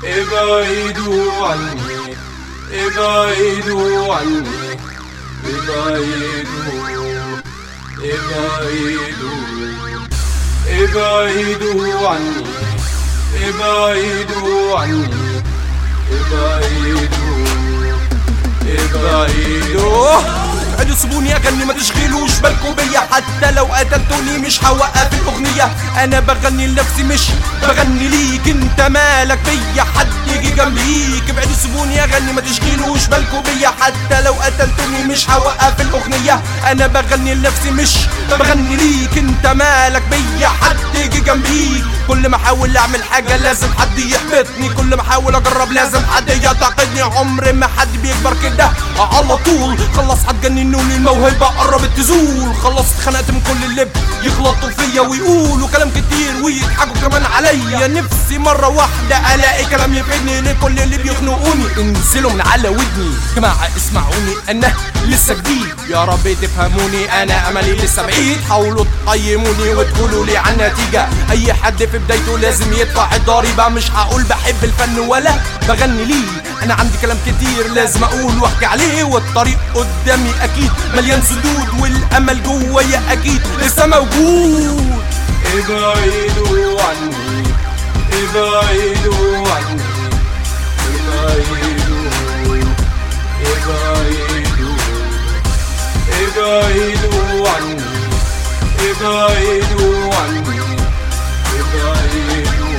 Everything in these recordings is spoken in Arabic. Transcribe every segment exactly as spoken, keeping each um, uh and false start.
ابعدوا عني ابعدوا عني ابعدوا ابعدوا ابعدوا عني ابعدوا عني ابعدوا ابعدوا ابعدوا سيبوني اغني ما تشغلوش بالكم بيا، حتى لو قتلتوني مش هوقف الاغنيه. انا بغني لنفسي مش بغني ليك، انت مالك بيا حد يجي جنبيك. ابعدوا سيبوني اغني ما تشغلوش بالكم بيا، حتى لو قتلتوني مش هوقف الاغنيه. انا بغني لنفسي مش بغني ليك، انت مالك بيا حد يجي جنبيك. كل ما احاول اعمل حاجه لازم حد يحبطني، كل ما احاول اجرب لازم حد يعتقدني. عمر ما حد بيكبر كده على طول، خلص هتجننوني الموهبه قربت تزول. خلص اتخنقت من كل اللي يغلطوا فيا ويقولوا كلام كتير ويضحكوا كمان عليا. نفسي مره واحده الاقي كلام يفيدني لكل اللي بيخنقوني. انزلوا من على ودني جماعه اسمعوني، انا لسه جديد يا رب تفهموني. انا املي لسه بعيد، حاولوا تقيموني وتقولوا لي عن نتيجه. اي حد في بدايته لازم يدفع الضريبه. مش هقول بحب الفن ولا بغني ليه، انا عندي كلام كتير لازم اقول واحكي عليه. والطريق قدامي اكيد مليان سدود، والامل جوايا اكيد لسه موجود. ابعدوا عني ابعدوا عني ابعدوا ابعدوا ابعدوا عني ابعدوا عني ابعدوا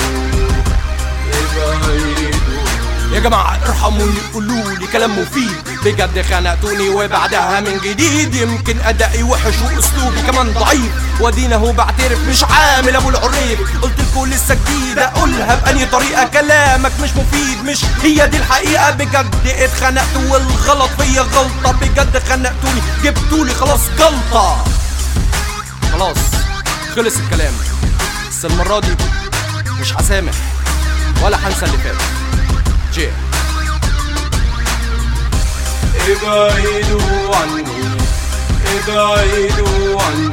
ابعدوا. يا جماعة ارحموني قولولي كلام مفيد، بجد خنقتوني وبعدها من جديد. يمكن ادائي وحش واسلوبي كمان ضعيف، وادينا هو بعترف مش عامل ابو العريف. قلتلكوا لسه جديد اقولها بأني طريقة، كلامك مش مفيد مش هي دي الحقيقة. بجد اتخنقت والغلط فيا غلطة، بجد خنقتوني جبتولي خلاص جلطة. خلاص خلص الكلام، بس المرة دي مش هسامح ولا هنسى اللي فات. جي ابعدوا عني ابعدوا عني